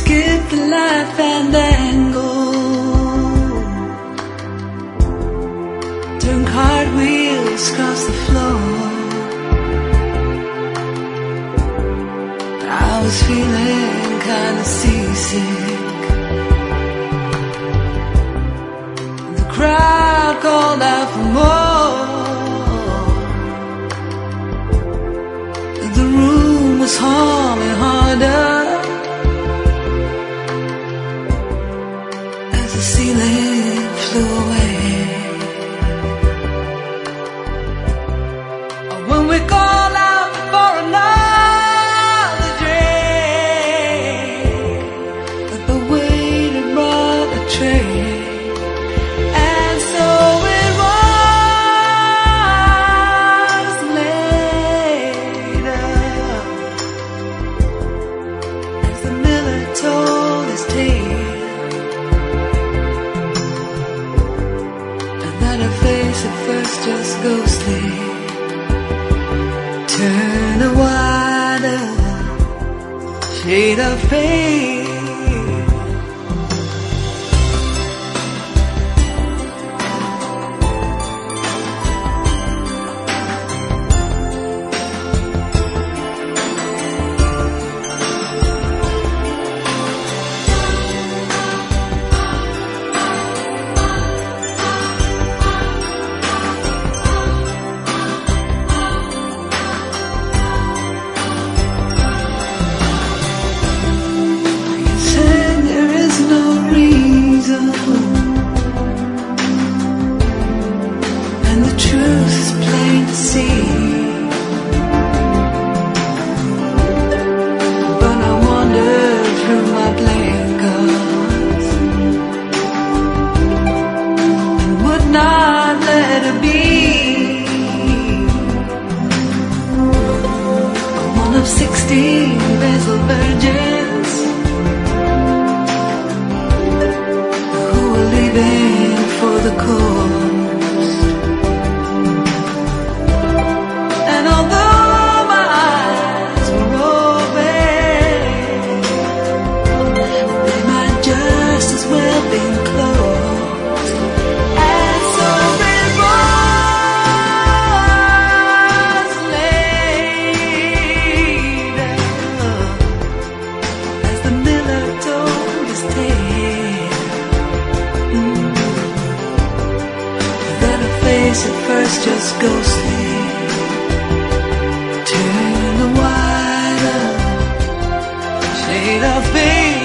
skip the light fandango, turn cartwheels across the floor. I was feeling kinda seasick. The crowd called out for more. The room was humming harder as the ceiling flew away. When we call out for another drink, but the waiter brought a tray, and so it was later, as the miller told his tale, and that her face at first just ghostly turn a wider shade of pale. And the truth is plain to see, but I wander through my blankets and would not let her be one of 16 basil virgins who were leaving for the coast. And although my eyes were open, they might just as well be closed. And so it was later, as the miller told his tale, that her face at first just ghostly turn a wider shade of pale.